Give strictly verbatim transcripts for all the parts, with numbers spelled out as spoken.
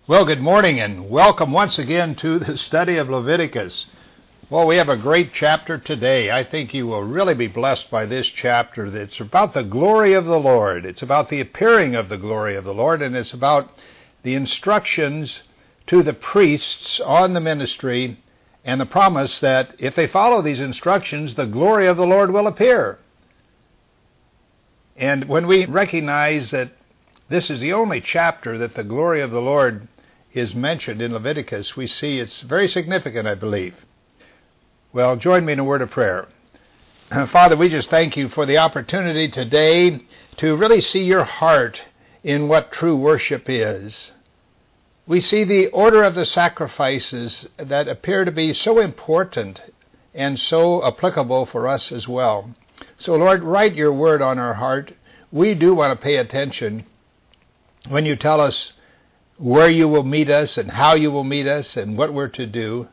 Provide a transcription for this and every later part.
Well, good morning and welcome once again to the study of Leviticus. Well, we have a great chapter today. I think you will really be blessed by this chapter. It's about the glory of the Lord. It's about the appearing of the glory of the Lord, and it's about the instructions to the priests on the ministry and the promise that if they follow these instructions, the glory of the Lord will appear. And when we recognize that this is the only chapter that the glory of the Lord is mentioned in Leviticus, we see it's very significant, I believe. Well, join me in a word of prayer. Father, we just thank you for the opportunity today to really see your heart in what true worship is. We see the order of the sacrifices that appear to be so important and so applicable for us as well. So, Lord, write your word on our heart. We do want to pay attention when you tell us where you will meet us and how you will meet us and what we're to do.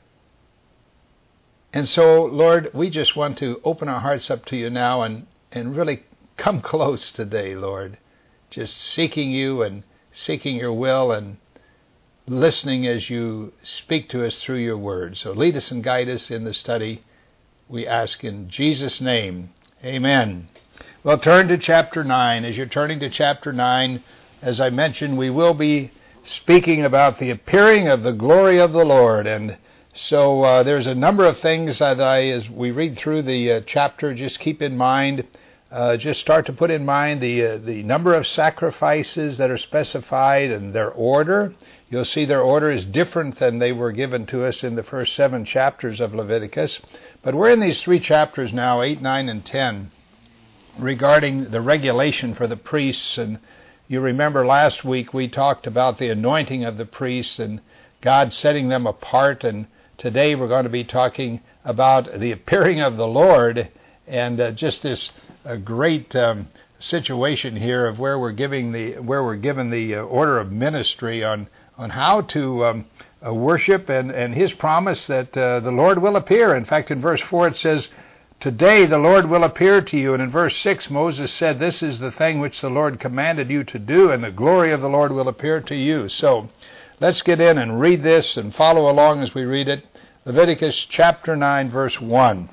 And so, Lord, we just want to open our hearts up to you now and, and really come close today, Lord. Just seeking you and seeking your will and listening as you speak to us through your word. So lead us and guide us in the study, we ask in Jesus' name. Amen. Well, turn to chapter nine. As you're turning to chapter nine, as I mentioned, we will be speaking about the appearing of the glory of the Lord. And so uh, there's a number of things that I, as we read through the uh, chapter, just keep in mind. Uh, just start to put in mind the uh, the number of sacrifices that are specified and their order. You'll see their order is different than they were given to us in the first seven chapters of Leviticus. But we're in these three chapters now, eight, nine, and ten, regarding the regulation for the priests. And you remember last week we talked about the anointing of the priests and God setting them apart, and today we're going to be talking about the appearing of the Lord and uh, just this uh, great um, situation here of where we're giving the where we're given the uh, order of ministry on on how to um, uh, worship and and His promise that uh, the Lord will appear. In fact, in verse four it says, "Today the Lord will appear to you." And in verse six, Moses said, "This is the thing which the Lord commanded you to do, and the glory of the Lord will appear to you." So let's get in and read this and follow along as we read it. Leviticus chapter nine, verse one.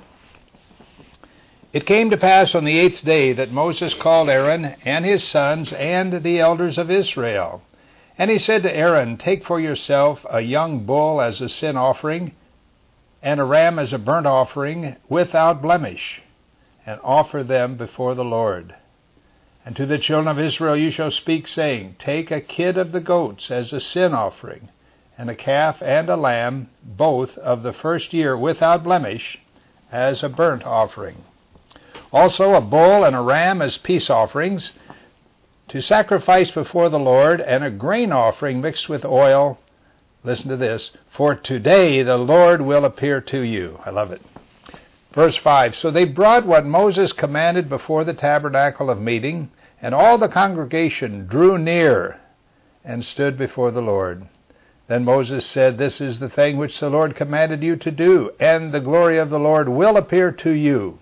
"It came to pass on the eighth day that Moses called Aaron and his sons and the elders of Israel. And he said to Aaron, Take for yourself a young bull as a sin offering, and a ram as a burnt offering without blemish, and offer them before the Lord. And to the children of Israel you shall speak, saying, Take a kid of the goats as a sin offering, and a calf and a lamb, both of the first year without blemish, as a burnt offering. Also a bull and a ram as peace offerings, to sacrifice before the Lord, and a grain offering mixed with oil." Listen to this. "For today the Lord will appear to you." I love it. Verse five. "So they brought what Moses commanded before the tabernacle of meeting, and all the congregation drew near and stood before the Lord. Then Moses said, This is the thing which the Lord commanded you to do, and the glory of the Lord will appear to you.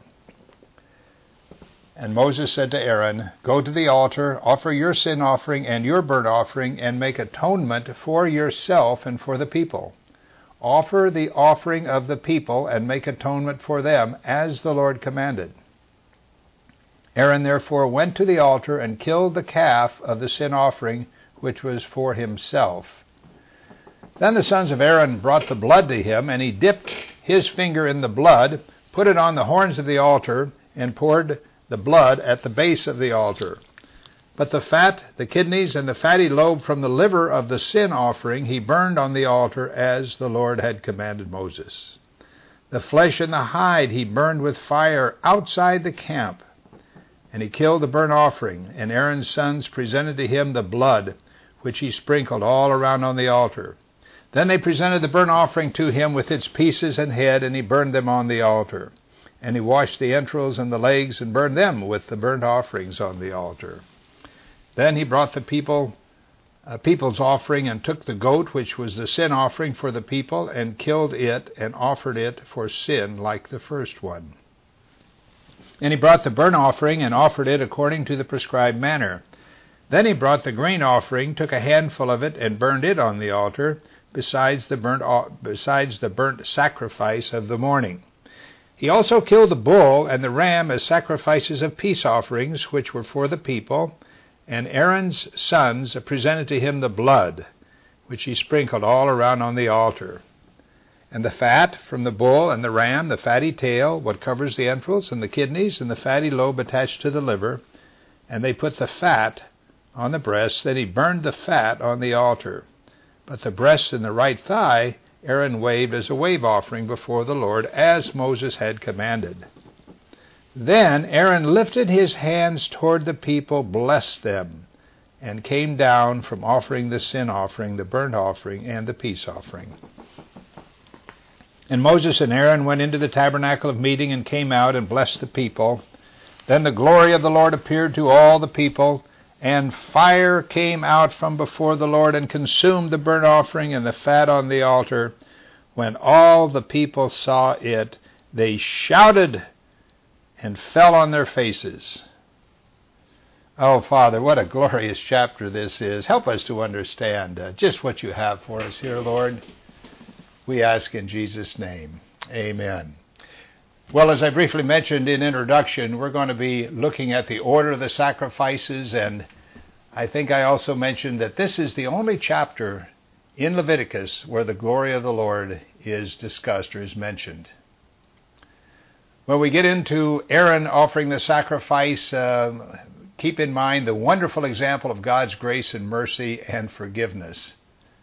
And Moses said to Aaron, Go to the altar, offer your sin offering and your burnt offering, and make atonement for yourself and for the people. Offer the offering of the people and make atonement for them, as the Lord commanded. Aaron therefore went to the altar and killed the calf of the sin offering, which was for himself. Then the sons of Aaron brought the blood to him, and he dipped his finger in the blood, put it on the horns of the altar, and poured the blood at the base of the altar. But the fat, the kidneys, and the fatty lobe from the liver of the sin offering he burned on the altar, as the Lord had commanded Moses. The flesh and the hide he burned with fire outside the camp. And he killed the burnt offering, and Aaron's sons presented to him the blood, which he sprinkled all around on the altar. Then they presented the burnt offering to him with its pieces and head, and he burned them on the altar. And he washed the entrails and the legs and burned them with the burnt offerings on the altar. Then he brought the people, a people's offering, and took the goat, which was the sin offering for the people, and killed it and offered it for sin like the first one. And he brought the burnt offering and offered it according to the prescribed manner. Then he brought the grain offering, took a handful of it, and burned it on the altar, besides the burnt, besides the burnt sacrifice of the morning. He also killed the bull and the ram as sacrifices of peace offerings, which were for the people, and Aaron's sons presented to him the blood, which he sprinkled all around on the altar. And the fat from the bull and the ram, the fatty tail, what covers the entrails, and the kidneys, and the fatty lobe attached to the liver, and they put the fat on the breast. Then he burned the fat on the altar. But the breast and the right thigh Aaron waved as a wave offering before the Lord, as Moses had commanded. Then Aaron lifted his hands toward the people, blessed them, and came down from offering the sin offering, the burnt offering, and the peace offering. And Moses and Aaron went into the tabernacle of meeting and came out and blessed the people. Then the glory of the Lord appeared to all the people, and fire came out from before the Lord and consumed the burnt offering and the fat on the altar. When all the people saw it, they shouted and fell on their faces. Oh, Father, what a glorious chapter this is. Help us to understand uh, just what you have for us here, Lord. We ask in Jesus' name. Amen. Well, as I briefly mentioned in introduction, we're going to be looking at the order of the sacrifices, and I think I also mentioned that this is the only chapter in Leviticus where the glory of the Lord is discussed or is mentioned. When we get into Aaron offering the sacrifice, uh, keep in mind the wonderful example of God's grace and mercy and forgiveness.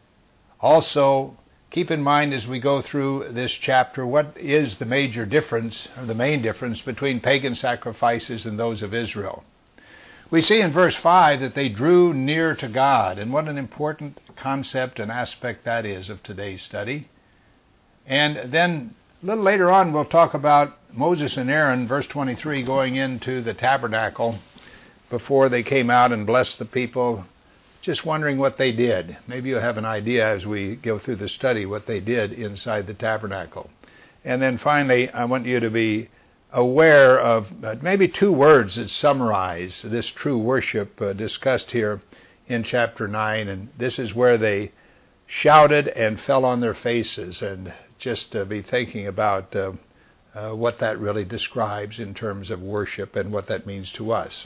Also, keep in mind as we go through this chapter what is the major difference, or the main difference, between pagan sacrifices and those of Israel. We see in verse five that they drew near to God, and what an important concept and aspect that is of today's study. And then a little later on we'll talk about Moses and Aaron, verse twenty-three, going into the tabernacle before they came out and blessed the people. Just wondering what they did. Maybe you'll have an idea as we go through the study what they did inside the tabernacle. And then finally, I want you to be aware of uh, maybe two words that summarize this true worship uh, discussed here in chapter nine. And this is where they shouted and fell on their faces. And just uh, be thinking about uh, uh, what that really describes in terms of worship and what that means to us.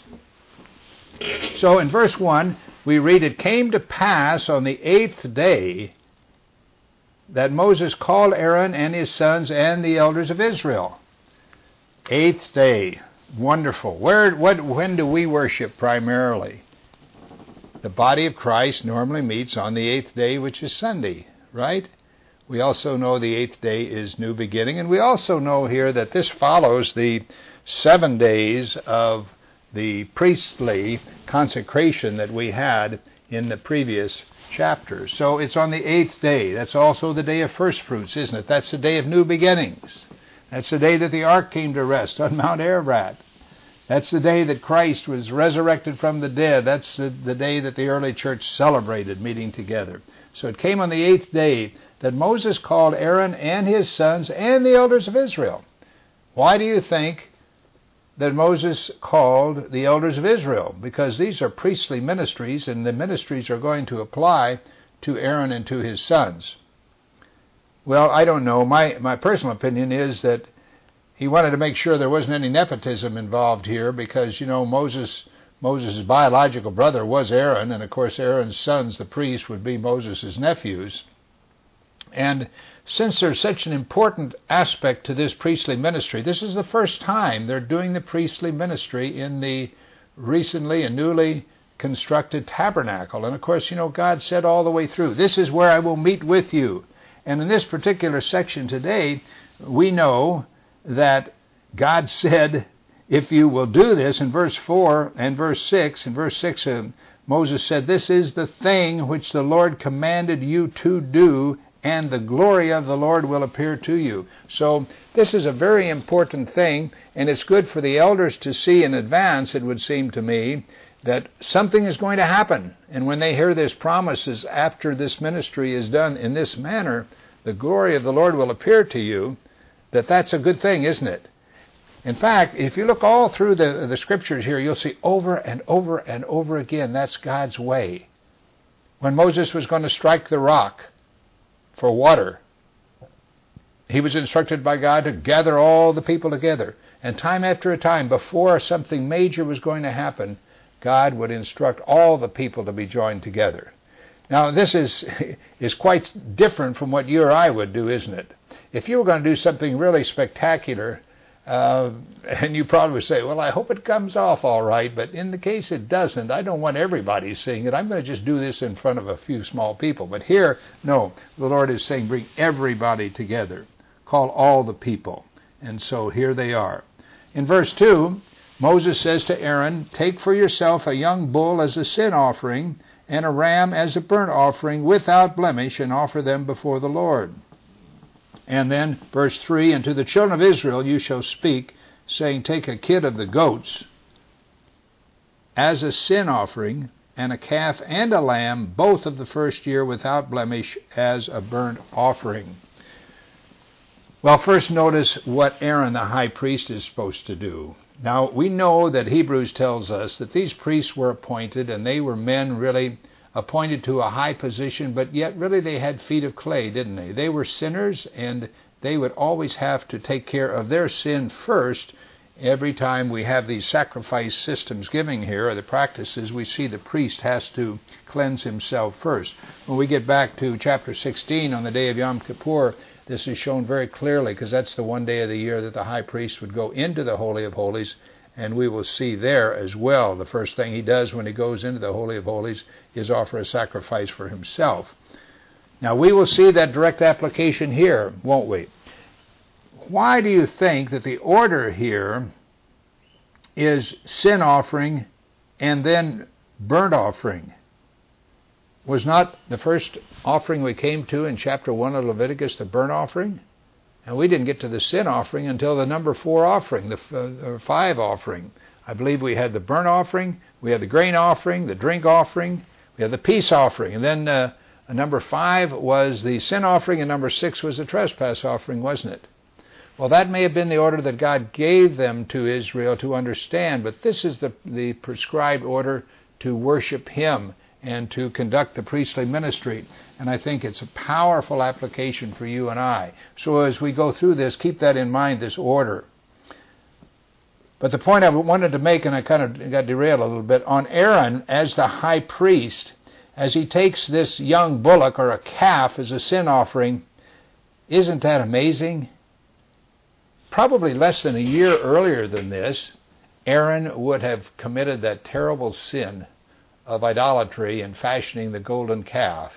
So in verse one, we read, "It came to pass on the eighth day that Moses called Aaron and his sons and the elders of Israel." Eighth day. Wonderful. Where, what, when do we worship primarily? The body of Christ normally meets on the eighth day, which is Sunday, right? We also know the eighth day is New Beginning, and we also know here that this follows the seven days of the priestly consecration that we had in the previous chapters. So it's on the eighth day. That's also the day of first fruits, isn't it? That's the day of new beginnings. That's the day that the ark came to rest on Mount Ararat. That's the day that Christ was resurrected from the dead. That's the, the day that the early church celebrated meeting together. So it came on the eighth day that Moses called Aaron and his sons and the elders of Israel. Why do you think that Moses called the elders of Israel? Because these are priestly ministries, and the ministries are going to apply to Aaron and to his sons. Well, I don't know. My, my personal opinion is that he wanted to make sure there wasn't any nepotism involved here, because, you know, Moses Moses' biological brother was Aaron, and of course Aaron's sons, the priests, would be Moses' nephews. And since there's such an important aspect to this priestly ministry, this is the first time they're doing the priestly ministry in the recently and newly constructed tabernacle. And of course, you know, God said all the way through, "This is where I will meet with you." And in this particular section today, we know that God said, if you will do this, in verse four and verse six, in verse six, uh, Moses said, "This is the thing which the Lord commanded you to do, and the glory of the Lord will appear to you." So this is a very important thing, and it's good for the elders to see in advance, it would seem to me, that something is going to happen. And when they hear this promises, after this ministry is done in this manner, the glory of the Lord will appear to you, that that's a good thing, isn't it? In fact, if you look all through the, the scriptures here, you'll see over and over and over again, that's God's way. When Moses was going to strike the rock for water, he was instructed by God to gather all the people together. And time after time, before something major was going to happen, God would instruct all the people to be joined together. Now, this is is quite different from what you or I would do, isn't it? If you were going to do something really spectacular, uh, and you probably would say, well, I hope it comes off all right, but in the case it doesn't, I don't want everybody seeing it. I'm going to just do this in front of a few small people. But here, no, the Lord is saying, bring everybody together. Call all the people. And so here they are. In verse two, Moses says to Aaron, take for yourself a young bull as a sin offering, and a ram as a burnt offering without blemish, and offer them before the Lord. And then, verse three, and to the children of Israel you shall speak, saying, take a kid of the goats as a sin offering, and a calf and a lamb, both of the first year without blemish, as a burnt offering. Well, first notice what Aaron the high priest is supposed to do. Now, we know that Hebrews tells us that these priests were appointed, and they were men really appointed to a high position, but yet really they had feet of clay, didn't they? They were sinners, and they would always have to take care of their sin first. Every time we have these sacrifice systems giving here, or the practices, we see the priest has to cleanse himself first. When we get back to chapter sixteen on the day of Yom Kippur, this is shown very clearly, because that's the one day of the year that the high priest would go into the Holy of Holies, and we will see there as well. The first thing he does when he goes into the Holy of Holies is offer a sacrifice for himself. Now, we will see that direct application here, won't we? Why do you think that the order here is sin offering and then burnt offering? Was not the first offering we came to in chapter one of Leviticus the burnt offering? And we didn't get to the sin offering until the number four offering, the uh, five offering. I believe we had the burnt offering, we had the grain offering, the drink offering, we had the peace offering. And then uh, number five was the sin offering, and number six was the trespass offering, wasn't it? Well, that may have been the order that God gave them to Israel to understand, but this is the, the prescribed order to worship Him and to conduct the priestly ministry. And I think it's a powerful application for you and I. So as we go through this, keep that in mind, this order. But the point I wanted to make, and I kind of got derailed a little bit, on Aaron as the high priest, as he takes this young bullock or a calf as a sin offering, isn't that amazing? Probably less than a year earlier than this, Aaron would have committed that terrible sin of idolatry in fashioning the golden calf.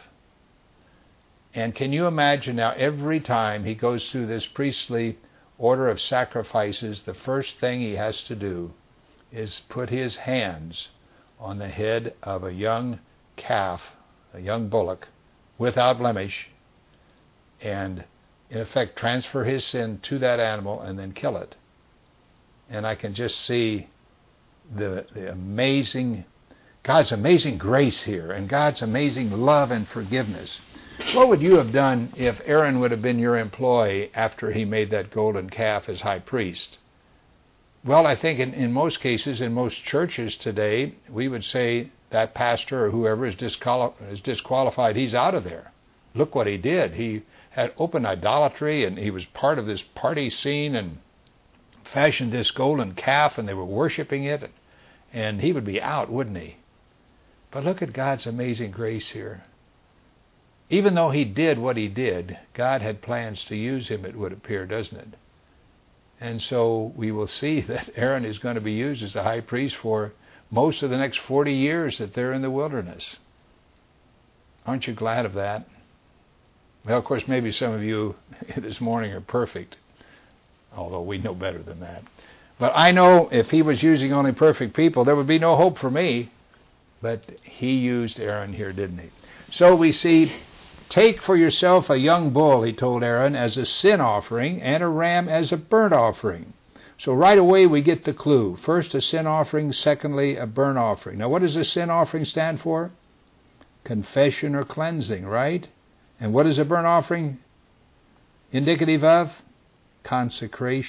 And can you imagine now, every time he goes through this priestly order of sacrifices, the first thing he has to do is put his hands on the head of a young calf, a young bullock, without blemish, and in effect transfer his sin to that animal and then kill it. And I can just see the, the amazing God's amazing grace here, and God's amazing love and forgiveness. What would you have done if Aaron would have been your employee after he made that golden calf as high priest? Well, I think in, in most cases, in most churches today, we would say that pastor or whoever is, disqual- is disqualified, he's out of there. Look what he did. He had open idolatry, and he was part of this party scene and fashioned this golden calf, and they were worshiping it, and he would be out, wouldn't he? But look at God's amazing grace here. Even though he did what he did, God had plans to use him, it would appear, doesn't it? And so we will see that Aaron is going to be used as a high priest for most of the next forty years that they're in the wilderness. Aren't you glad of that? Well, of course, maybe some of you this morning are perfect, although we know better than that. But I know if he was using only perfect people, there would be no hope for me. But he used Aaron here, didn't he? So we see, take for yourself a young bull, he told Aaron, as a sin offering, and a ram as a burnt offering. So right away we get the clue. First a sin offering, secondly a burnt offering. Now what does a sin offering stand for? Confession or cleansing, right? And what is a burnt offering indicative of? Consecration.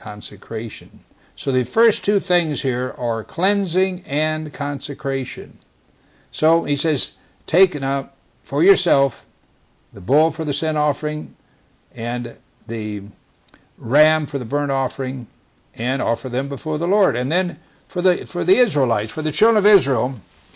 consecration. So the first two things here are cleansing and consecration. So he says, take now for yourself the bull for the sin offering and the ram for the burnt offering, and offer them before the Lord. And then for the for the Israelites, for the children of Israel,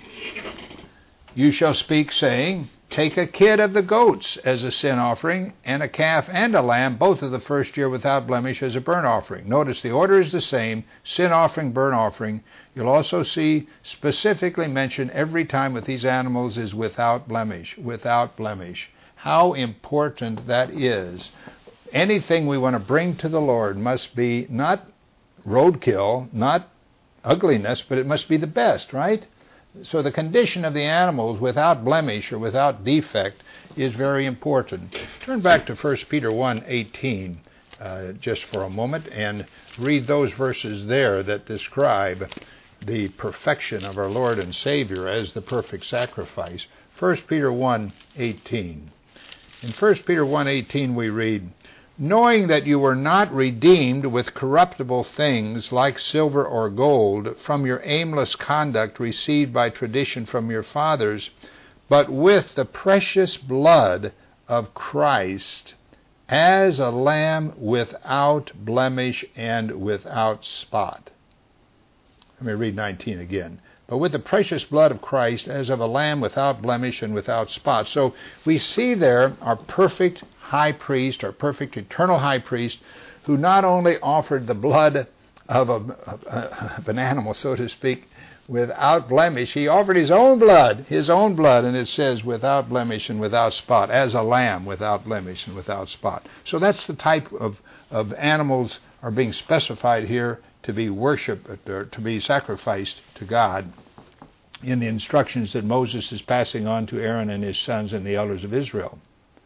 you shall speak, saying, take a kid of the goats as a sin offering, and a calf and a lamb, both of the first year without blemish, as a burnt offering. Notice the order is the same, sin offering, burnt offering. You'll also see specifically mentioned every time with these animals is without blemish, without blemish. How important that is. Anything we want to bring to the Lord must be not roadkill, not ugliness, but it must be the best, right? So the condition of the animals without blemish or without defect is very important. Turn back to First Peter one eighteen uh, just for a moment and read those verses there that describe the perfection of our Lord and Savior as the perfect sacrifice. First Peter one eighteen. In First Peter one eighteen we read, knowing that you were not redeemed with corruptible things like silver or gold from your aimless conduct received by tradition from your fathers, but with the precious blood of Christ as a lamb without blemish and without spot. Let me read nineteen again. But with the precious blood of Christ as of a lamb without blemish and without spot. So we see there our perfect high priest, our perfect eternal high priest, who not only offered the blood of, a, of an animal, so to speak, without blemish, he offered his own blood, his own blood, and it says without blemish and without spot, as a lamb without blemish and without spot. So that's the type of, of animals are being specified here to be worshipped, or to be sacrificed to God in the instructions that Moses is passing on to Aaron and his sons and the elders of Israel.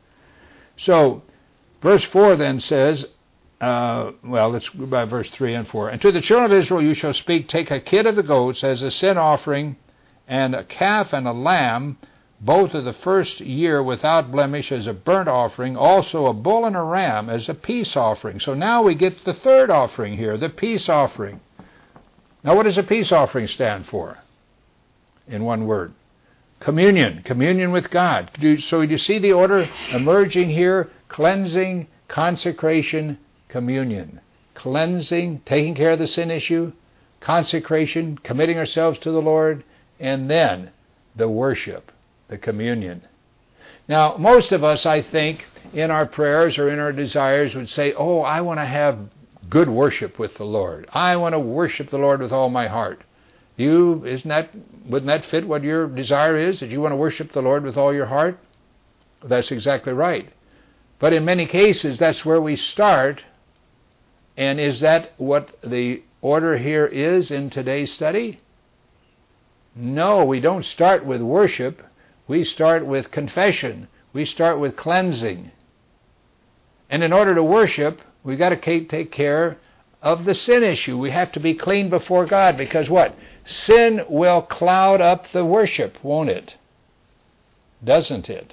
So, verse four then says, uh, well, let's go by verse three and four. And to the children of Israel you shall speak, take a kid of the goats as a sin offering, and a calf and a lamb, both of the first year without blemish, as a burnt offering, also a bull and a ram as a peace offering. So now we get the third offering here, the peace offering. Now what does a peace offering stand for? In one word. Communion. Communion with God. So you see the order emerging here? Cleansing, consecration, communion. Cleansing, taking care of the sin issue. Consecration, committing ourselves to the Lord. And then the worship, the communion. Now, most of us, I think, in our prayers or in our desires would say, oh, I want to have good worship with the Lord. I want to worship the Lord with all my heart. You, isn't that, wouldn't that fit what your desire is, that you want to worship the Lord with all your heart? That's exactly right. But in many cases, that's where we start. And is that what the order here is in today's study? No, we don't start with worship. We start with confession. We start with cleansing. And in order to worship, we've got to take care of the sin issue. We have to be clean before God, because what? Sin will cloud up the worship, won't it? Doesn't it?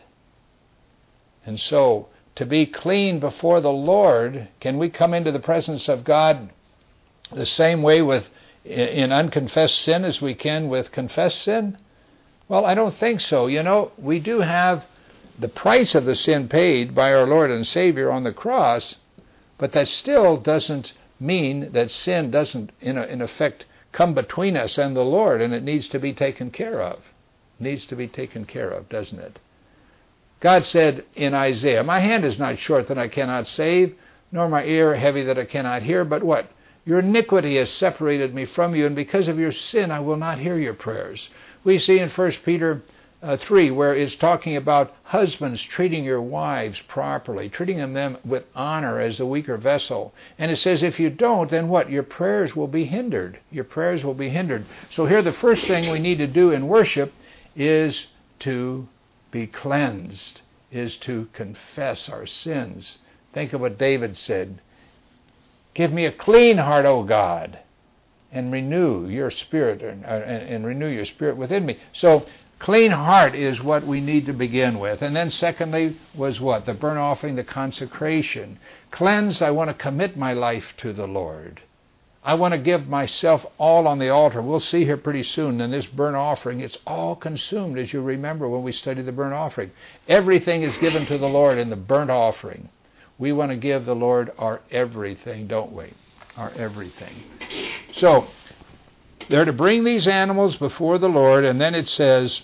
And so, to be clean before the Lord, can we come into the presence of God the same way with in unconfessed sin as we can with confessed sin? Well, I don't think so. You know, we do have the price of the sin paid by our Lord and Savior on the cross, but that still doesn't mean that sin doesn't, in, a, in effect, come between us and the Lord, and it needs to be taken care of. It needs to be taken care of, doesn't it? God said in Isaiah, my hand is not short that I cannot save, nor my ear heavy that I cannot hear, but what? Your iniquity has separated me from you, and because of your sin I will not hear your prayers. We see in First Peter uh, three, where it's talking about husbands treating your wives properly, treating them with honor as the weaker vessel. And it says if you don't, then what? Your prayers will be hindered. Your prayers will be hindered. So here the first thing we need to do in worship is to be cleansed, is to confess our sins. Think of what David said. Give me a clean heart, O God, and renew your spirit, and, and, and renew your spirit within me. So Clean heart is what we need to begin with. And then secondly was what? The burnt offering, the consecration. Cleansed, I want to commit my life to the Lord. I want to give myself all on the altar. We'll see here pretty soon in this burnt offering, it's all consumed, as you remember when we studied the burnt offering. Everything is given to the Lord in the burnt offering. We want to give the Lord our everything, don't we? Our everything. So, they're to bring these animals before the Lord, and then it says,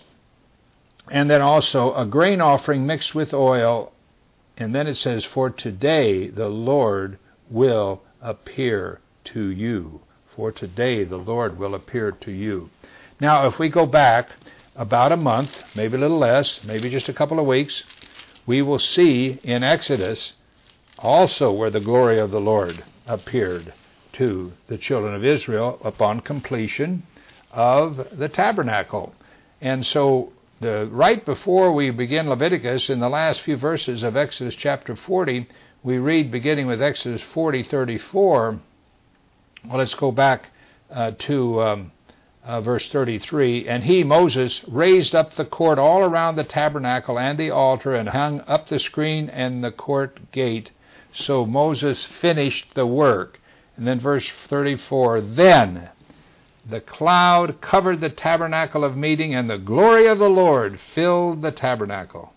and then also a grain offering mixed with oil, and then it says, for today the Lord will appear to you. For today the Lord will appear to you. Now, if we go back about a month, maybe a little less, maybe just a couple of weeks, we will see in Exodus also where the glory of the Lord appeared to the children of Israel upon completion of the tabernacle. And so the right before we begin Leviticus, in the last few verses of Exodus chapter forty, we read, beginning with Exodus forty thirty-four, well, let's go back uh, to um, uh, verse thirty-three. And he, Moses, raised up the court all around the tabernacle and the altar, and hung up the screen and the court gate. So Moses finished the work. And then verse thirty-four, then the cloud covered the tabernacle of meeting, and the glory of the Lord filled the tabernacle.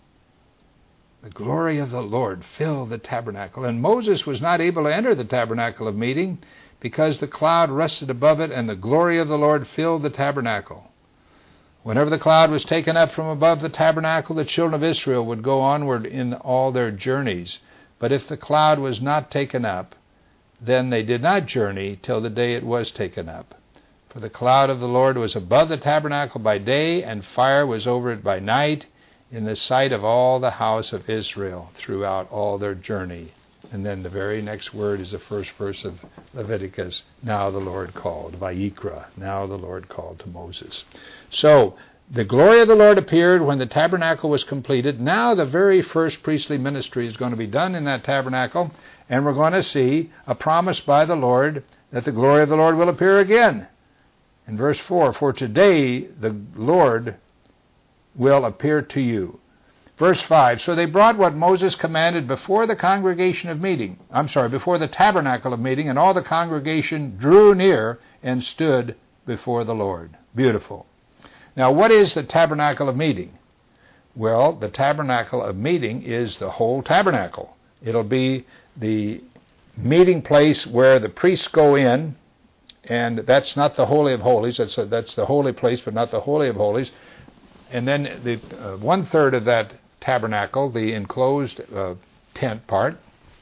The glory of the Lord filled the tabernacle. And Moses was not able to enter the tabernacle of meeting, because the cloud rested above it, and the glory of the Lord filled the tabernacle. Whenever the cloud was taken up from above the tabernacle, the children of Israel would go onward in all their journeys. But if the cloud was not taken up, then they did not journey till the day it was taken up. For the cloud of the Lord was above the tabernacle by day, and fire was over it by night, in the sight of all the house of Israel throughout all their journey. And then the very next word is the first verse of Leviticus. Now the Lord called, Vayikra. Now the Lord called to Moses. So the glory of the Lord appeared when the tabernacle was completed. Now the very first priestly ministry is going to be done in that tabernacle, and we're going to see a promise by the Lord that the glory of the Lord will appear again. In verse four, for today the Lord will appear to you. Verse five, so they brought what Moses commanded before the congregation of meeting. I'm sorry, before the tabernacle of meeting, and all the congregation drew near and stood before the Lord. Beautiful. Now, what is the tabernacle of meeting? Well, the tabernacle of meeting is the whole tabernacle. It'll be the meeting place where the priests go in, and that's not the Holy of Holies. That's, a, that's the holy place, but not the Holy of Holies. And then the uh, one-third of that tabernacle, the enclosed uh, tent part,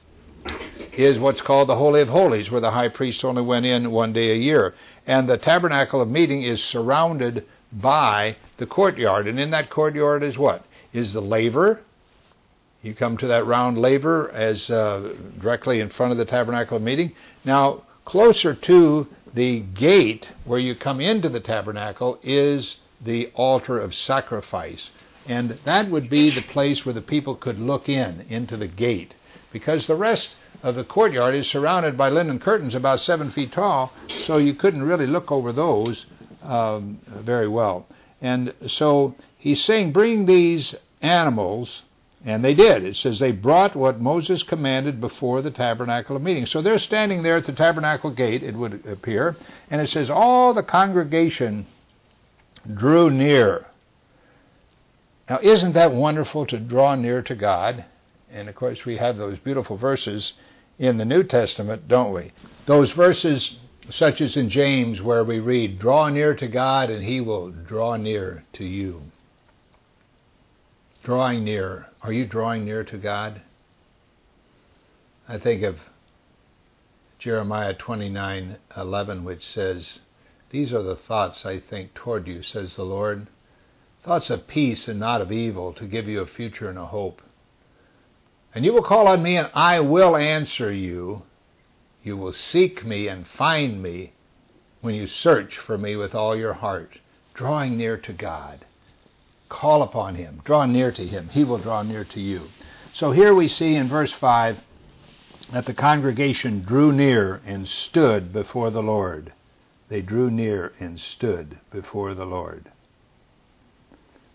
is what's called the Holy of Holies, where the high priest only went in one day a year. And the tabernacle of meeting is surrounded by the courtyard. And in that courtyard is what? Is the laver. You come to that round laver as uh, directly in front of the tabernacle of meeting. Now, closer to the gate where you come into the tabernacle is the altar of sacrifice. And that would be the place where the people could look in, into the gate. Because the rest of the courtyard is surrounded by linen curtains about seven feet tall, so you couldn't really look over those um, very well. And so he's saying, bring these animals, and they did. It says they brought what Moses commanded before the tabernacle of meeting. So they're standing there at the tabernacle gate, it would appear, and it says all the congregation drew near. Now, isn't that wonderful to draw near to God? And, of course, we have those beautiful verses in the New Testament, don't we? Those verses such as in James where we read, draw near to God and he will draw near to you. Drawing near. Are you drawing near to God? I think of Jeremiah twenty-nine eleven, which says, these are the thoughts I think toward you, says the Lord. Thoughts of peace and not of evil, to give you a future and a hope. And you will call on me, and I will answer you. You will seek me and find me when you search for me with all your heart. Drawing near to God. Call upon him. Draw near to him. He will draw near to you. So here we see in verse five that the congregation drew near and stood before the Lord. They drew near and stood before the Lord.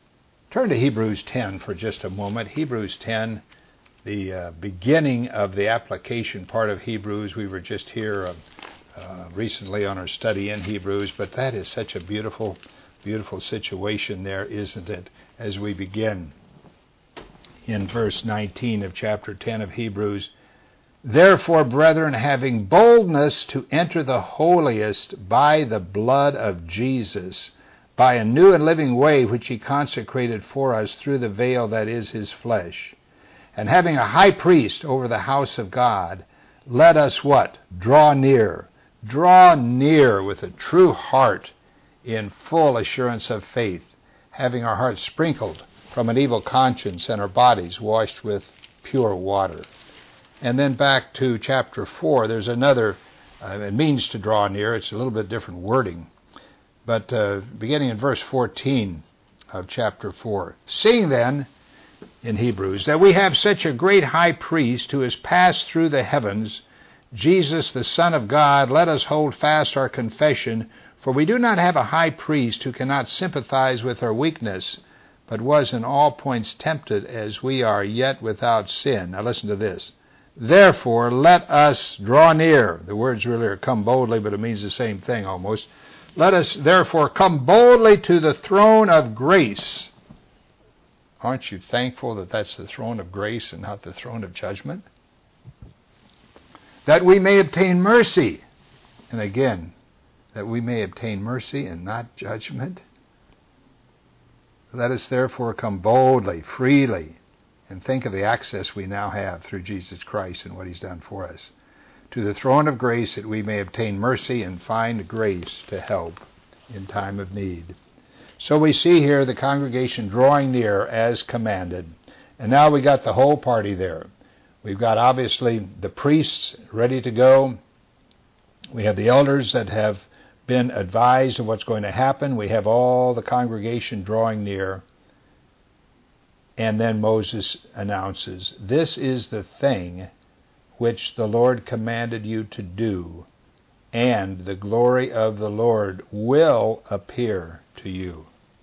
Turn to Hebrews ten for just a moment. Hebrews ten, the uh, beginning of the application part of Hebrews. We were just here uh, uh, recently on our study in Hebrews, but that is such a beautiful, beautiful situation there, isn't it, as we begin in verse nineteen of chapter ten of Hebrews. Therefore, brethren, having boldness to enter the holiest by the blood of Jesus, by a new and living way which he consecrated for us through the veil that is his flesh. And having a high priest over the house of God, let us what? Draw near. Draw near with a true heart in full assurance of faith, having our hearts sprinkled from an evil conscience and our bodies washed with pure water. And then back to chapter four, there's another, uh, it means to draw near. It's a little bit different wording. But uh, beginning in verse fourteen of chapter four, seeing then, in Hebrews, that we have such a great high priest who has passed through the heavens, Jesus the Son of God, let us hold fast our confession, for we do not have a high priest who cannot sympathize with our weakness, but was in all points tempted as we are, yet without sin. Now listen to this. Therefore, let us draw near. The words really are come boldly, but it means the same thing almost. Let us therefore come boldly to the throne of grace. Aren't you thankful that that's the throne of grace and not the throne of judgment? That we may obtain mercy. And again, that we may obtain mercy and not judgment. Let us therefore come boldly, freely, and think of the access we now have through Jesus Christ and what he's done for us, to the throne of grace, that we may obtain mercy and find grace to help in time of need. So we see here the congregation drawing near as commanded. And now we got the whole party there. We've got obviously the priests ready to go. We have the elders that have been advised of what's going to happen. We have all the congregation drawing near. And then Moses announces, this is the thing which the Lord commanded you to do, and the glory of the Lord will appear to you.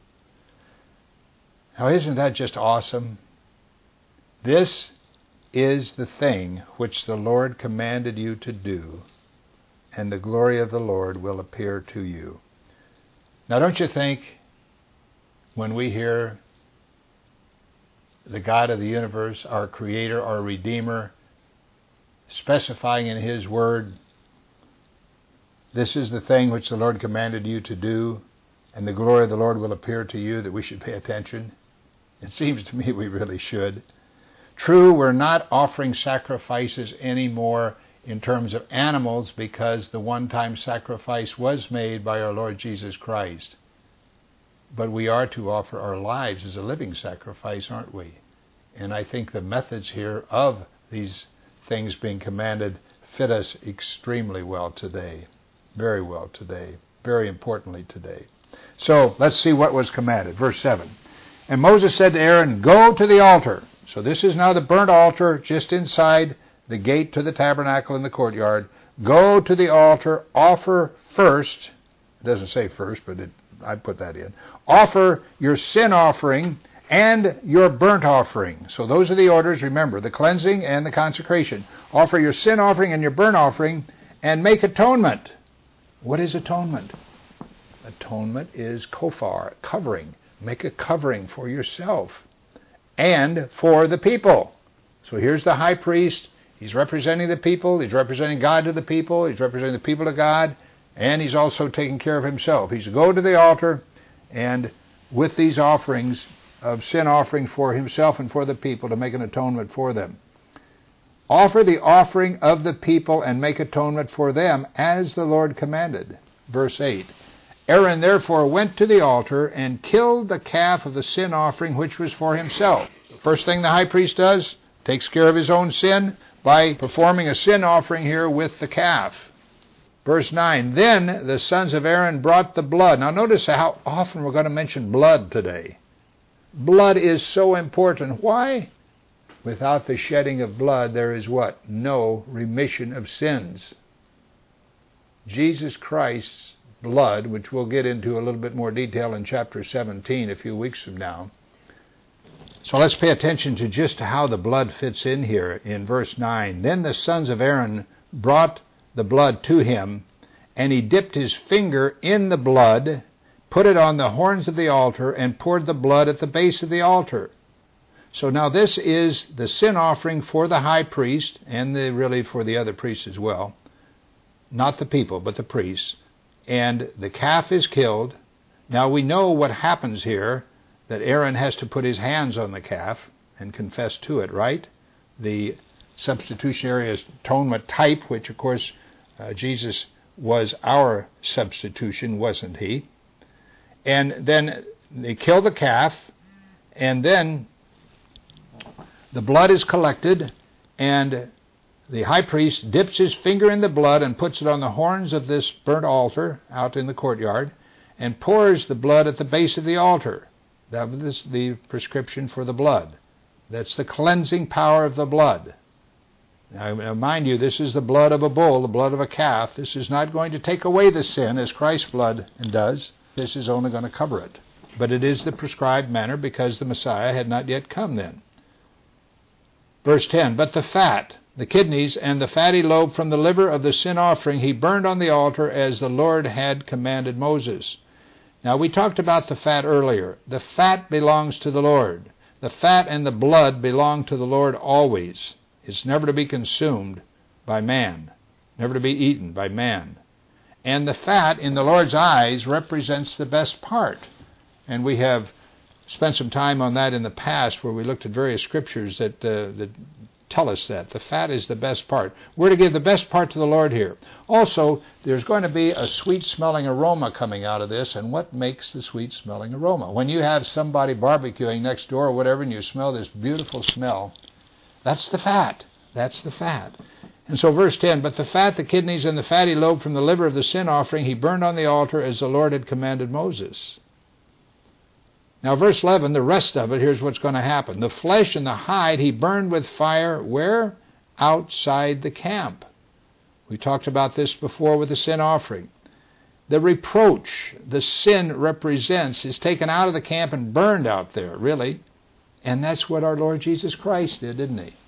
Now, isn't that just awesome? This is the thing which the Lord commanded you to do, and the glory of the Lord will appear to you. Now, don't you think when we hear the God of the universe, our Creator, our Redeemer, specifying in his word, this is the thing which the Lord commanded you to do, and the glory of the Lord will appear to you, that we should pay attention? It seems to me we really should. True, we're not offering sacrifices anymore in terms of animals, because the one-time sacrifice was made by our Lord Jesus Christ. But we are to offer our lives as a living sacrifice, aren't we? And I think the methods here of these things being commanded fit us extremely well today. Very well today. Very importantly today. So let's see what was commanded. Verse seven. And Moses said to Aaron, go to the altar. So this is now the burnt altar just inside the gate to the tabernacle in the courtyard. Go to the altar, offer first. It doesn't say first, but it, I put that in. Offer your sin offering and your burnt offering. So those are the orders, remember, the cleansing and the consecration. Offer your sin offering and your burnt offering, and make atonement. What is atonement? Atonement is kofar, covering. Make a covering for yourself and for the people. So here's the high priest. He's representing the people. He's representing God to the people. He's representing the people of God. And he's also taking care of himself. He's to go to the altar, and with these offerings of sin offering for himself and for the people, to make an atonement for them. Offer the offering of the people and make atonement for them as the Lord commanded. Verse eight. Aaron therefore went to the altar and killed the calf of the sin offering which was for himself. The first thing the high priest does, takes care of his own sin by performing a sin offering here with the calf. Verse nine, then the sons of Aaron brought the blood. Now notice how often we're going to mention blood today. Blood is so important. Why? Without the shedding of blood, there is what? No remission of sins. Jesus Christ's blood, which we'll get into a little bit more detail in chapter seventeen a few weeks from now, So let's pay attention to just how the blood fits in here in verse nine. Then the sons of Aaron brought the blood to him, and he dipped his finger in the blood, put it on the horns of the altar, and poured the blood at the base of the altar. So now this is the sin offering for the high priest, and the, really for the other priests as well. Not the people, but the priests. And the calf is killed. Now we know what happens here, that Aaron has to put his hands on the calf and confess to it, right? The substitutionary atonement type, which of course uh, Jesus was our substitution, wasn't he? And then they kill the calf, and then the blood is collected, and the high priest dips his finger in the blood and puts it on the horns of this burnt altar out in the courtyard, and pours the blood at the base of the altar. That was the prescription for the blood. That's the cleansing power of the blood. Now, mind you, this is the blood of a bull, the blood of a calf. This is not going to take away the sin as Christ's blood does. This is only going to cover it. But it is the prescribed manner because the Messiah had not yet come then. Verse ten, but the fat, the kidneys, and the fatty lobe from the liver of the sin offering he burned on the altar as the Lord had commanded Moses. Now, we talked about the fat earlier. The fat belongs to the Lord. The fat and the blood belong to the Lord always. It's never to be consumed by man, never to be eaten by man. And the fat, in the Lord's eyes, represents the best part. And we have spent some time on that in the past where we looked at various scriptures that, uh, that tell us that. The fat is the best part. We're to give the best part to the Lord here. Also, there's going to be a sweet-smelling aroma coming out of this, and what makes the sweet-smelling aroma? When you have somebody barbecuing next door or whatever, and you smell this beautiful smell, that's the fat. That's the fat. And so verse ten, but the fat, the kidneys, and the fatty lobe from the liver of the sin offering he burned on the altar as the Lord had commanded Moses. Now, verse eleven, the rest of it, here's what's going to happen. The flesh and the hide he burned with fire, where? Outside the camp. We talked about this before with the sin offering. The reproach the sin represents is taken out of the camp and burned out there, really. And that's what our Lord Jesus Christ did, didn't he?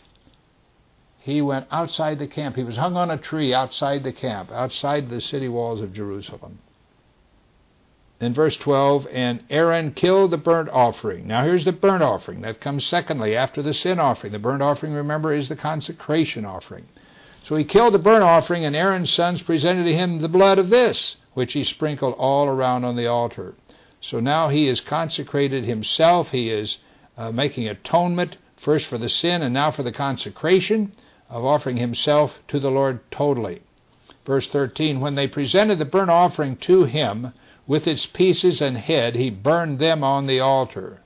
He went outside the camp. He was hung on a tree outside the camp, outside the city walls of Jerusalem. In verse twelve, and Aaron killed the burnt offering. Now here's the burnt offering. That comes secondly after the sin offering. The burnt offering, remember, is the consecration offering. So he killed the burnt offering, and Aaron's sons presented to him the blood of this, which he sprinkled all around on the altar. So now he has consecrated himself. He is uh, making atonement, first for the sin and now for the consecration of offering himself to the Lord totally. Verse thirteen, when they presented the burnt offering to him, with its pieces and head, he burned them on the altar.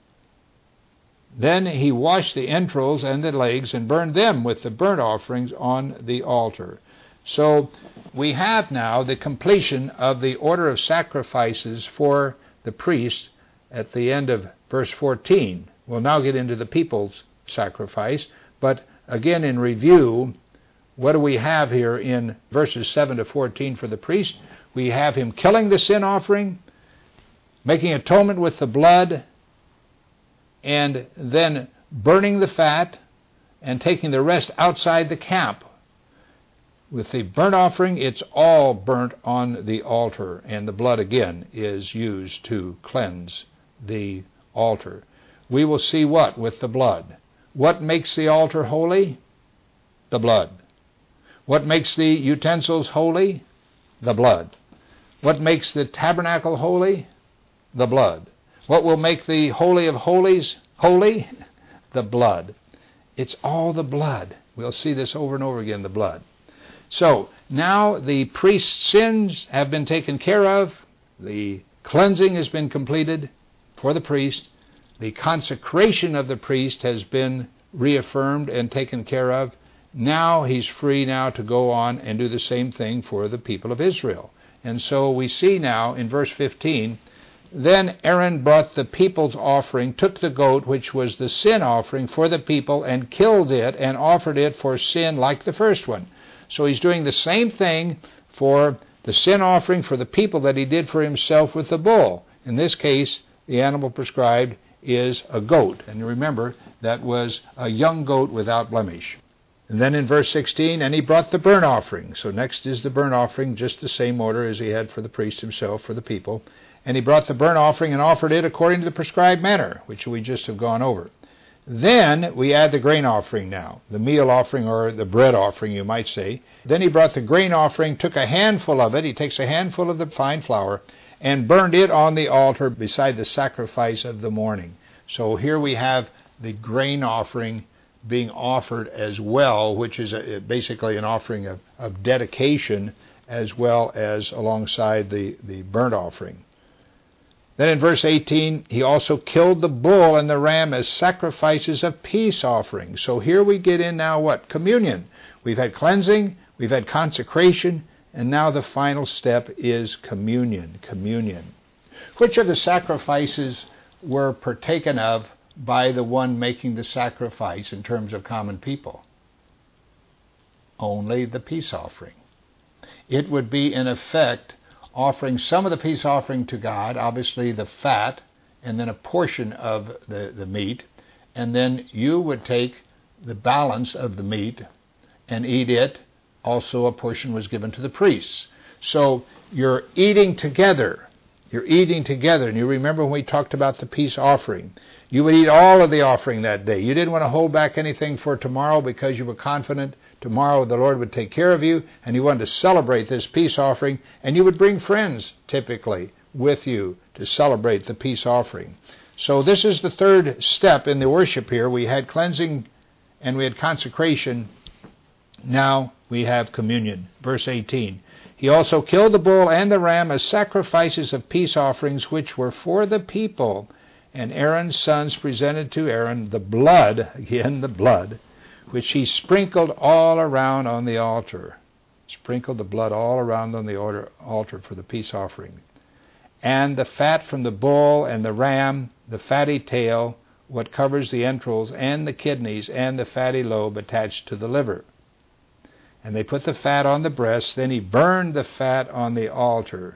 Then he washed the entrails and the legs and burned them with the burnt offerings on the altar. So we have now the completion of the order of sacrifices for the priest at the end of verse fourteen. We'll now get into the people's sacrifice, but again in review, what do we have here in verses seven to fourteen for the priest? We have him killing the sin offering, making atonement with the blood, and then burning the fat and taking the rest outside the camp. With the burnt offering, it's all burnt on the altar, and the blood again is used to cleanse the altar. We will see what with the blood? What makes the altar holy? The blood. What makes the utensils holy? The blood. What makes the tabernacle holy? The blood. What will make the Holy of Holies holy? The blood. It's all the blood. We'll see this over and over again, the blood. So, now the priest's sins have been taken care of. The cleansing has been completed for the priest. The consecration of the priest has been reaffirmed and taken care of. Now he's free now to go on and do the same thing for the people of Israel. And so we see now in verse fifteen, then Aaron brought the people's offering, took the goat, which was the sin offering for the people, and killed it and offered it for sin like the first one. So he's doing the same thing for the sin offering for the people that he did for himself with the bull. In this case, the animal prescribed is a goat. And remember, that was a young goat without blemish. And then in verse sixteen, and he brought the burnt offering. So next is the burnt offering, just the same order as he had for the priest himself, for the people. And he brought the burnt offering and offered it according to the prescribed manner, which we just have gone over. Then we add the grain offering now, the meal offering, or the bread offering, you might say. Then he brought the grain offering, took a handful of it, he takes a handful of the fine flour, and burned it on the altar beside the sacrifice of the morning. So here we have the grain offering being offered as well, which is a, basically an offering of, of dedication as well as alongside the, the burnt offering. Then in verse eighteen, he also killed the bull and the ram as sacrifices of peace offerings. So here we get in now what? Communion. We've had cleansing, we've had consecration, and now the final step is communion. Communion. Which of the sacrifices were partaken of by the one making the sacrifice in terms of common people? Only the peace offering. It would be, in effect, offering some of the peace offering to God, obviously the fat, and then a portion of the, the meat, and then you would take the balance of the meat and eat it. Also a portion was given to the priests. So you're eating together. You're eating together. And you remember when we talked about the peace offering. You would eat all of the offering that day. You didn't want to hold back anything for tomorrow because you were confident tomorrow the Lord would take care of you, and you wanted to celebrate this peace offering, and you would bring friends, typically, with you to celebrate the peace offering. So this is the third step in the worship here. We had cleansing and we had consecration. Now we have communion. Verse eighteen. He also killed the bull and the ram as sacrifices of peace offerings, which were for the people. And Aaron's sons presented to Aaron the blood, again the blood, which he sprinkled all around on the altar. Sprinkled the blood all around on the altar for the peace offering. And the fat from the bull and the ram, the fatty tail, what covers the entrails, and the kidneys, and the fatty lobe attached to the liver. And they put the fat on the breast. Then he burned the fat on the altar.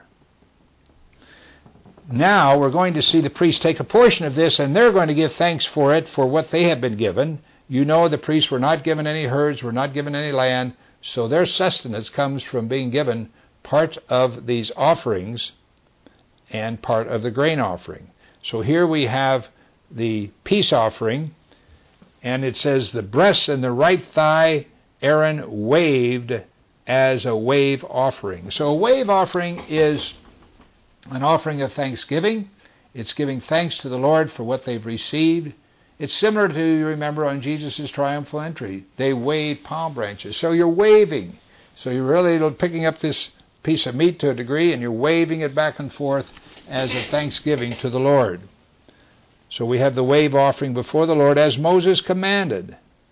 Now we're going to see the priests take a portion of this, and they're going to give thanks for it, for what they have been given. You know the priests were not given any herds, were not given any land, so their sustenance comes from being given part of these offerings and part of the grain offering. So here we have the peace offering, and it says, the breast and the right thigh Aaron waved as a wave offering. So a wave offering is an offering of thanksgiving. It's giving thanks to the Lord for what they've received. It's similar to, you remember, on Jesus' triumphal entry. They waved palm branches. So you're waving. So you're really picking up this piece of meat to a degree, and you're waving it back and forth as a thanksgiving to the Lord. So we have the wave offering before the Lord as Moses commanded.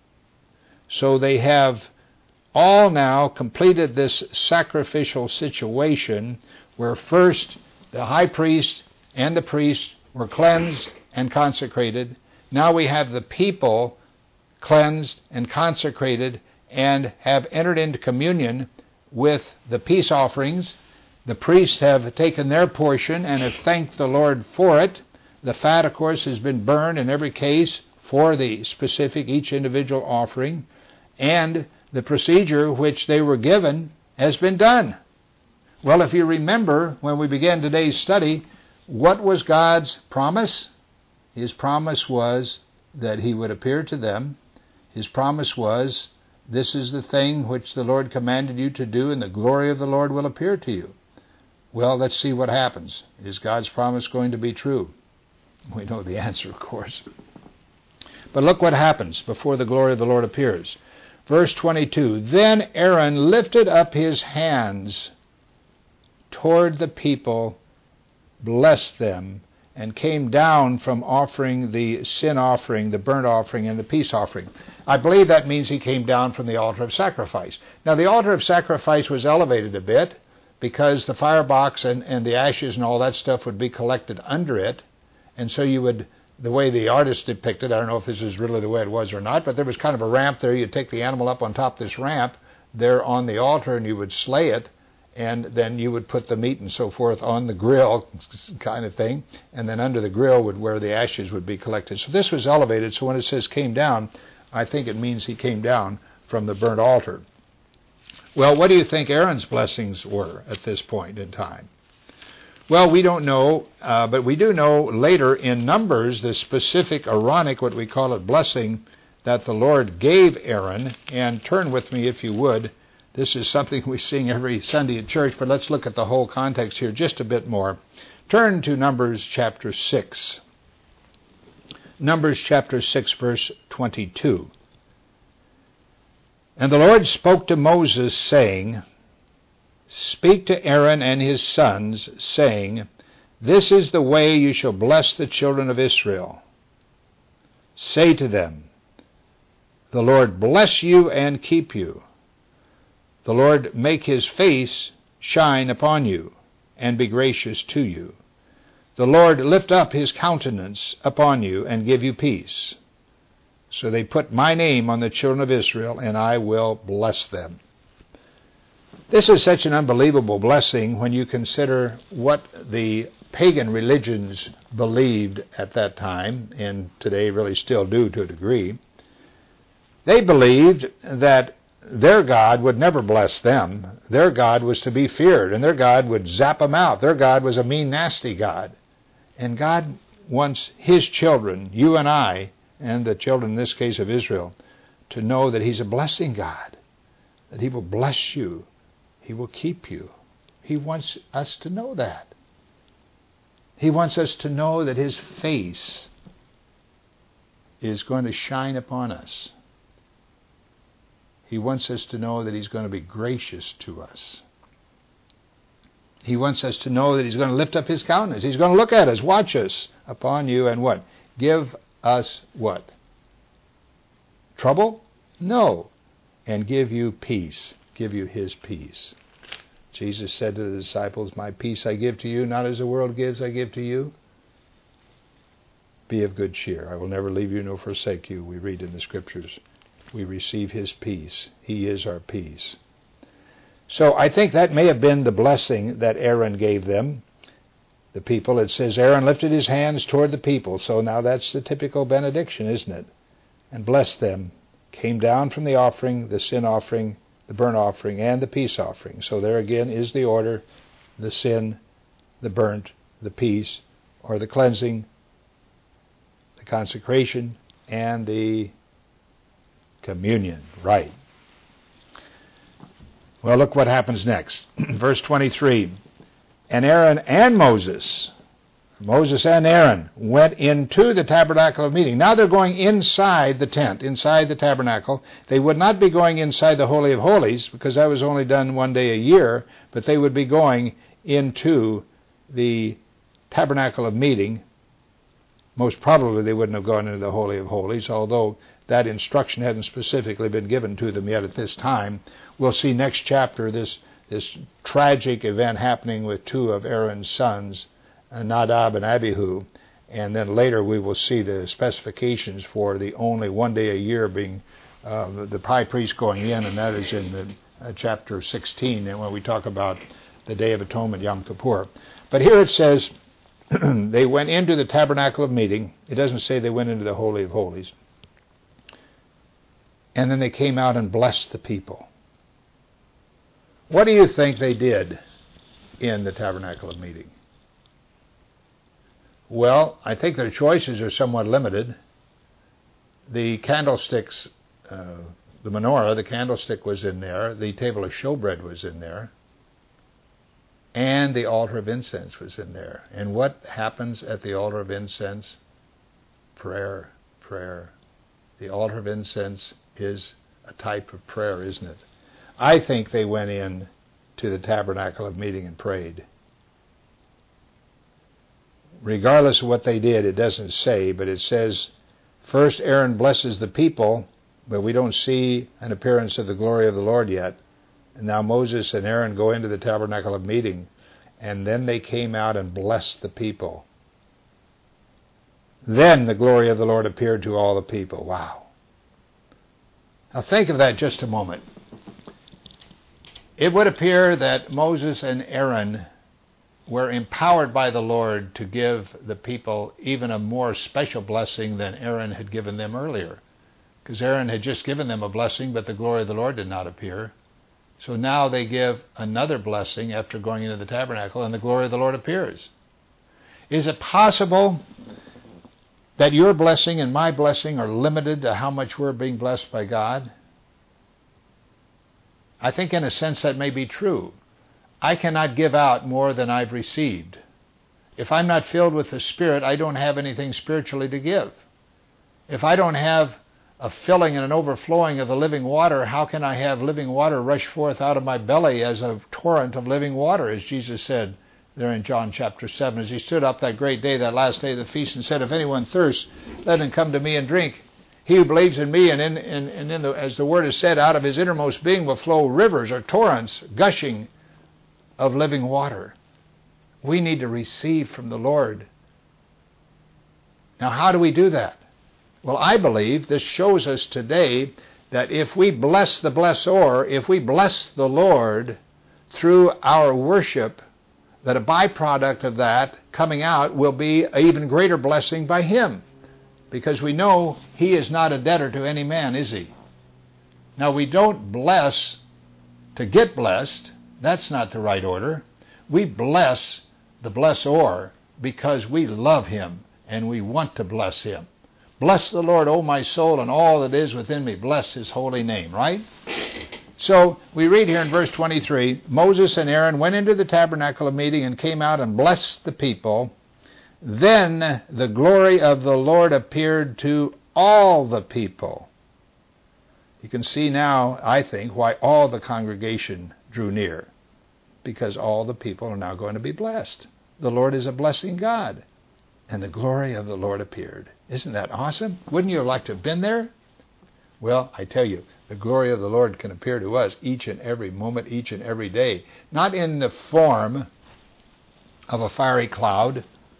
So they have all now completed this sacrificial situation where first the high priest and the priest were cleansed and consecrated. Now we have the people cleansed and consecrated and have entered into communion with the peace offerings. The priests have taken their portion and have thanked the Lord for it. The fat, of course, has been burned in every case for the specific, each individual offering. And the procedure which they were given has been done. Well, if you remember, when we began today's study, what was God's promise? His promise was that he would appear to them. His promise was, this is the thing which the Lord commanded you to do, and the glory of the Lord will appear to you. Well, let's see what happens. Is God's promise going to be true? We know the answer, of course. But look what happens before the glory of the Lord appears. Verse twenty-two, then Aaron lifted up his hands toward the people, blessed them, and came down from offering the sin offering, the burnt offering, and the peace offering. I believe that means he came down from the altar of sacrifice. Now, the altar of sacrifice was elevated a bit because the firebox and, and the ashes and all that stuff would be collected under it. And so you would, the way the artist depicted, I don't know if this is really the way it was or not, but there was kind of a ramp there. You'd take the animal up on top of this ramp there on the altar, and you would slay it. and then you would put the meat and so forth on the grill kind of thing, and then under the grill would where the ashes would be collected. So this was elevated, so when it says came down, I think it means he came down from the burnt altar. Well, what do you think Aaron's blessings were at this point in time? Well, we don't know, uh, but we do know later in Numbers the specific Aaronic, what we call it, blessing that the Lord gave Aaron. And turn with me, if you would. This is something we sing every Sunday at church, but let's look at the whole context here just a bit more. Turn to Numbers chapter six. Numbers chapter six, verse twenty-two. And the Lord spoke to Moses, saying, Speak to Aaron and his sons, saying, This is the way you shall bless the children of Israel. Say to them, The Lord bless you and keep you. The Lord make his face shine upon you, and be gracious to you. The Lord lift up his countenance upon you, and give you peace. So they put my name on the children of Israel, and I will bless them. This is such an unbelievable blessing when you consider what the pagan religions believed at that time, and today really still do to a degree. They believed that their God would never bless them. Their God was to be feared, and their God would zap them out. Their God was a mean, nasty God. And God wants his children, you and I, and the children in this case of Israel, to know that he's a blessing God, that he will bless you, he will keep you. He wants us to know that. He wants us to know that his face is going to shine upon us. He wants us to know that he's going to be gracious to us. He wants us to know that he's going to lift up his countenance. He's going to look at us, watch us upon you, and what? Give us what? Trouble? No. And give you peace. Give you his peace. Jesus said to the disciples, My peace I give to you, not as the world gives I give to you. Be of good cheer. I will never leave you nor forsake you, we read in the Scriptures. We receive his peace. He is our peace. So I think that may have been the blessing that Aaron gave them, the people. It says Aaron lifted his hands toward the people. So now that's the typical benediction, isn't it? And blessed them. Came down from the offering, the sin offering, the burnt offering, and the peace offering. So there again is the order, the sin, the burnt, the peace, or the cleansing, the consecration, and the communion. Right. Well, look what happens next. Verse twenty-three. And Aaron and Moses, Moses and Aaron, went into the tabernacle of meeting. Now they're going inside the tent, inside the tabernacle. They would not be going inside the Holy of Holies, because that was only done one day a year, but they would be going into the tabernacle of meeting. Most probably they wouldn't have gone into the Holy of Holies, although that instruction hadn't specifically been given to them yet at this time. We'll see next chapter this, this tragic event happening with two of Aaron's sons, Nadab and Abihu, and then later we will see the specifications for the only one day a year being uh, the high priest going in, and that is in the, uh, chapter sixteen, and when we talk about the Day of Atonement, Yom Kippur. But here it says they went into the tabernacle of meeting. It doesn't say they went into the Holy of Holies. And then they came out and blessed the people. What do you think they did in the tabernacle of meeting? Well, I think their choices are somewhat limited. The candlesticks, uh, the menorah, the candlestick was in there. The table of showbread was in there. And the altar of incense was in there. And what happens at the altar of incense? Prayer, prayer. The altar of incense is a type of prayer, isn't it? I think they went in to the tabernacle of meeting and prayed. Regardless of what they did, it doesn't say, but it says, first Aaron blesses the people, but we don't see an appearance of the glory of the Lord yet. And now Moses and Aaron go into the tabernacle of meeting, and then they came out and blessed the people. Then the glory of the Lord appeared to all the people. Wow. Now think of that just a moment. It would appear that Moses and Aaron were empowered by the Lord to give the people even a more special blessing than Aaron had given them earlier. Because Aaron had just given them a blessing, but the glory of the Lord did not appear. So now they give another blessing after going into the tabernacle, and the glory of the Lord appears. Is it possible that your blessing and my blessing are limited to how much we're being blessed by God? I think in a sense that may be true. I cannot give out more than I've received. If I'm not filled with the Spirit, I don't have anything spiritually to give. If I don't have a filling and an overflowing of the living water, how can I have living water rush forth out of my belly as a torrent of living water, as Jesus said there in John chapter seven, as he stood up that great day, that last day of the feast, and said, if anyone thirsts, let him come to me and drink. He who believes in me, and, in, in, and in the, as the word is said, out of his innermost being will flow rivers or torrents, gushing of living water. We need to receive from the Lord. Now, how do we do that? Well, I believe this shows us today that if we bless the blessor, if we bless the Lord through our worship, that a byproduct of that coming out will be an even greater blessing by Him. Because we know He is not a debtor to any man, is He? Now, we don't bless to get blessed. That's not the right order. We bless the blessor because we love Him and we want to bless Him. Bless the Lord, O my soul, and all that is within me. Bless His holy name, right? So we read here in verse twenty-three, Moses and Aaron went into the tabernacle of meeting and came out and blessed the people. Then the glory of the Lord appeared to all the people. You can see now, I think, why all the congregation drew near. Because all the people are now going to be blessed. The Lord is a blessing God. And the glory of the Lord appeared. Isn't that awesome? Wouldn't you have liked to have been there? Well, I tell you, the glory of the Lord can appear to us each and every moment, each and every day. Not in the form of a fiery cloud,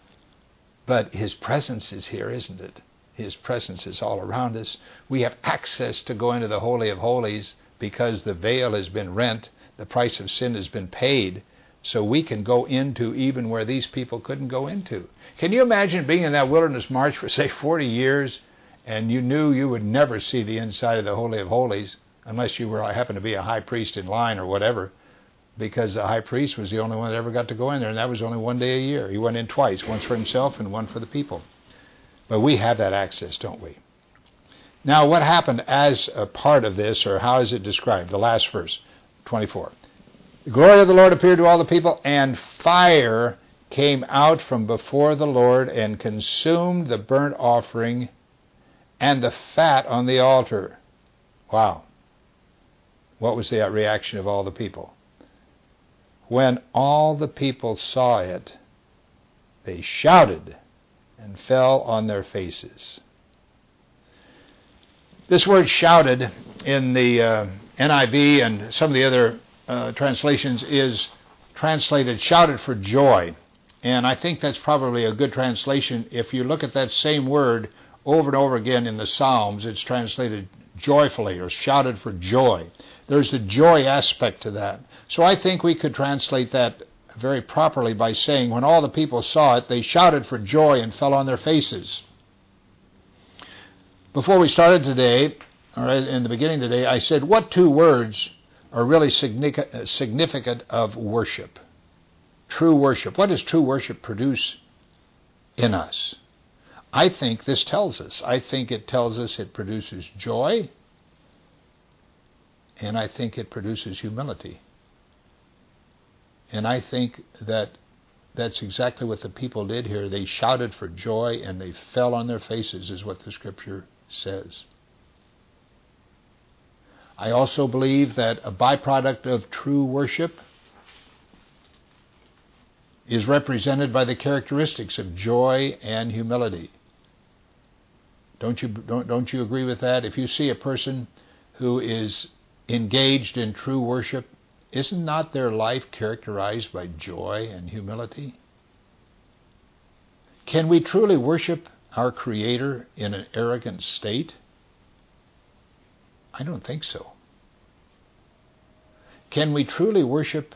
but His presence is here, isn't it? His presence is all around us. We have access to go into the Holy of Holies because the veil has been rent, the price of sin has been paid, so we can go into even where these people couldn't go into. Can you imagine being in that wilderness march for, say, forty years, and you knew you would never see the inside of the Holy of Holies, unless you were happened to be a high priest in line or whatever, because the high priest was the only one that ever got to go in there, and that was only one day a year. He went in twice, once for himself and one for the people. But we have that access, don't we? Now, what happened as a part of this, or how is it described? The last verse, twenty-four. The glory of the Lord appeared to all the people, and fire came out from before the Lord and consumed the burnt offering and the fat on the altar. Wow. What was the reaction of all the people? When all the people saw it, they shouted and fell on their faces. This word shouted in the uh, N I V and some of the other uh, translations is translated shouted for joy. And I think that's probably a good translation. If you look at that same word over and over again in the Psalms, it's translated joyfully or shouted for joy. There's the joy aspect to that. So I think we could translate that very properly by saying when all the people saw it, they shouted for joy and fell on their faces. Before we started today, or in the beginning today, I said, what two words are really significant of worship? True worship. What does true worship produce in us? I think this tells us. I think it tells us it produces joy, and I think it produces humility. And I think that that's exactly what the people did here. They shouted for joy and they fell on their faces, is what the Scripture says. I also believe that a byproduct of true worship is represented by the characteristics of joy and humility. Don't you don't, don't you agree with that? If you see a person who is engaged in true worship, isn't not their life characterized by joy and humility? Can we truly worship our Creator in an arrogant state? I don't think so. Can we truly worship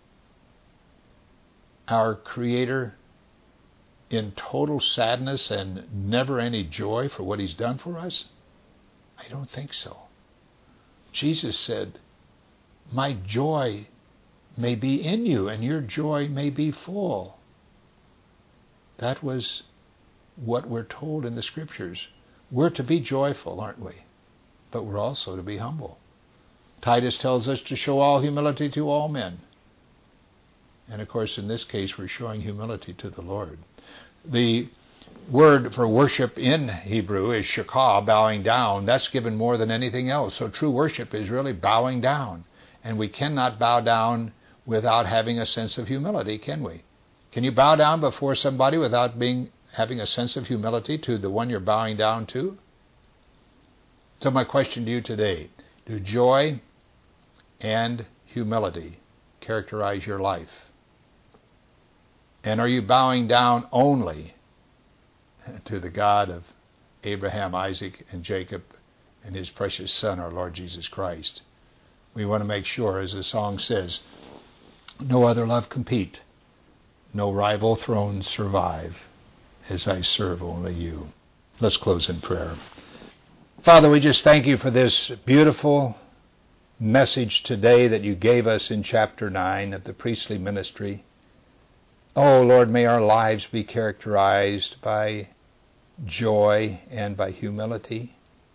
our Creator in total sadness and never any joy for what He's done for us? I don't think so. Jesus said, my joy may be in you and your joy may be full. That was what we're told in the Scriptures. We're to be joyful, aren't we? But we're also to be humble. Titus tells us to show all humility to all men. And of course, in this case, we're showing humility to the Lord. The word for worship in Hebrew is shakah, bowing down. That's given more than anything else. So true worship is really bowing down. And we cannot bow down without having a sense of humility, can we? Can you bow down before somebody without being having a sense of humility to the one you're bowing down to? So my question to you today, do joy and humility characterize your life? And are you bowing down only to the God of Abraham, Isaac, and Jacob, and His precious Son, our Lord Jesus Christ? We want to make sure, as the song says, no other love compete, no rival throne survive, as I serve only you. Let's close in prayer. Father, we just thank you for this beautiful message today that you gave us in chapter nine of the priestly ministry. Oh, Lord, may our lives be characterized by joy and by humility.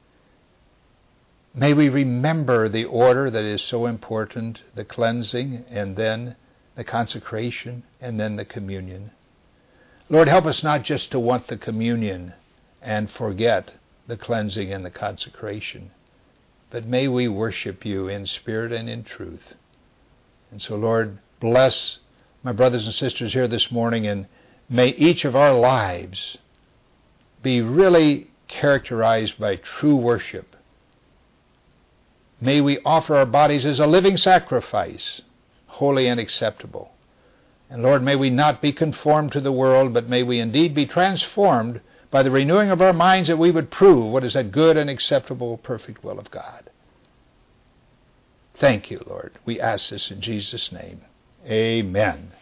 May we remember the order that is so important, the cleansing and then the consecration and then the communion. Lord, help us not just to want the communion and forget the cleansing and the consecration, but may we worship you in spirit and in truth. And so, Lord, bless my brothers and sisters here this morning, and may each of our lives be really characterized by true worship. May we offer our bodies as a living sacrifice, holy and acceptable. And Lord, may we not be conformed to the world, but may we indeed be transformed by the renewing of our minds, that we would prove what is that good and acceptable, perfect will of God. Thank you, Lord. We ask this in Jesus' name. Amen.